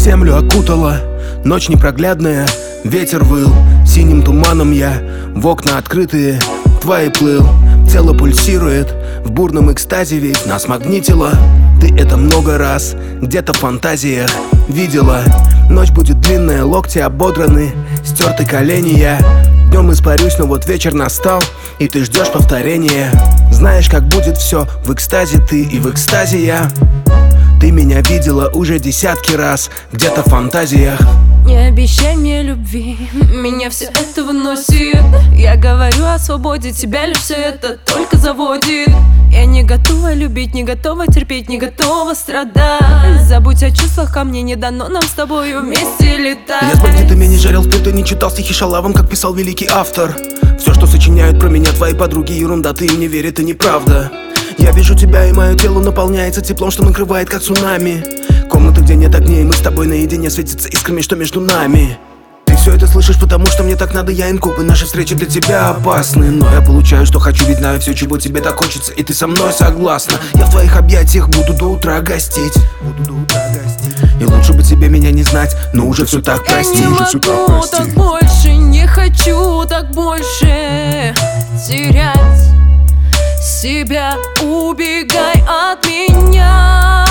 Землю окутала ночь непроглядная, ветер выл, синим туманом я в окна открытые твои плыл. Тело пульсирует в бурном экстазе, ведь нас магнитило. Ты это много раз где-то в фантазиях видела. Ночь будет длинная, локти ободраны, стерты колени я. Днем испарюсь, но вот вечер настал, и ты ждешь повторения. Знаешь, как будет все в экстазе ты и в экстазе я. Ты меня видела уже десятки раз где-то в фантазиях. Не обещай мне любви, меня все это выносит. Я говорю о свободе, тебя лишь все это только заводит. Я не готова любить, не готова терпеть, не готова страдать. Забудь о чувствах, ко мне не дано нам с тобою вместе летать. Я с бандитами не жарил спирт и не читал стихи шалавам, как писал великий автор. Все, что сочиняют про меня твои подруги, ерунда, ты им не веришь, это неправда. Я вижу тебя, и мое тело наполняется теплом, что накрывает как цунами. Комната, где нет огней, мы с тобой наедине, светится искрами, что между нами. Ты все это слышишь, потому что мне так надо, я инкуб, и наши встречи для тебя опасны. Но я получаю, что хочу, ведь знаю все, чего тебе так хочется, и ты со мной согласна. Я в твоих объятиях буду до утра гостить. И лучше бы тебе меня не знать, но уже все так прости. Я не могу так больше, не хочу так больше терять себя, убегай от меня.